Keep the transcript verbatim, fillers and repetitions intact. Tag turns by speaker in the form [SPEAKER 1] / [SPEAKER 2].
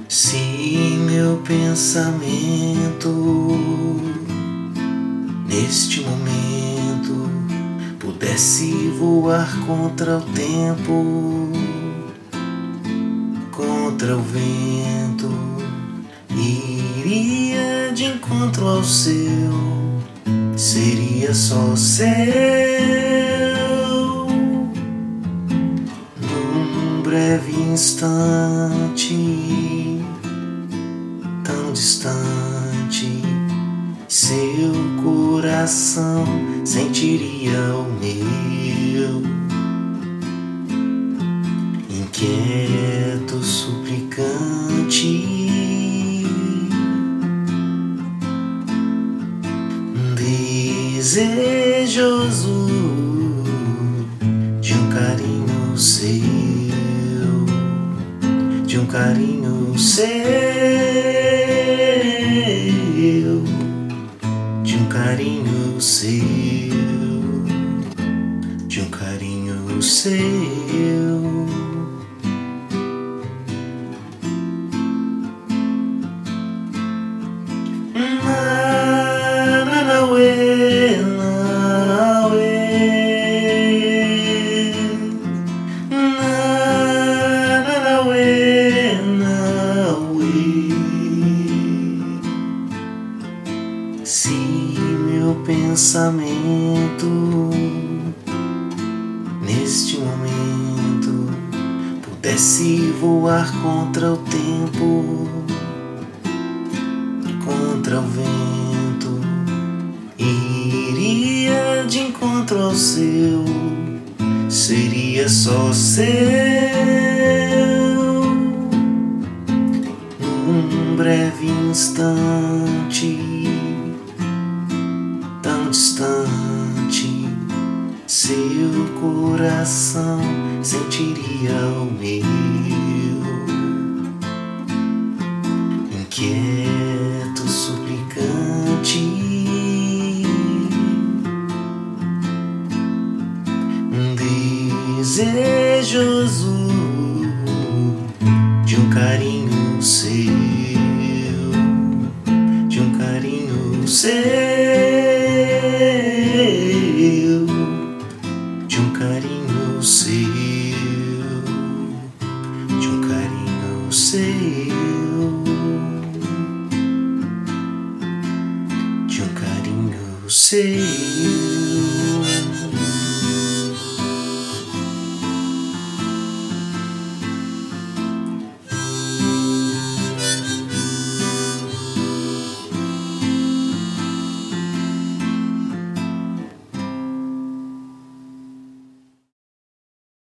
[SPEAKER 1] Se meu pensamento neste momento pudesse voar contra o tempo, contra o vento, iria de encontro ao seu, seria só seu. Num breve instante, tão distante, seu coração sentiria o meu, inquieto, suplicante, desejoso de um carinho seu, de um carinho seu, de um carinho seu, de um carinho seu. Se meu pensamento neste momento pudesse voar contra o tempo, contra o vento, iria de encontro ao seu, seria só seu. Num breve instante, tão distante, seu coração sentiria o meu, inquieto, suplicante, desejoso de um carinho seu, de um carinho seu, de um carinho seu, de um carinho seu, de um carinho seu.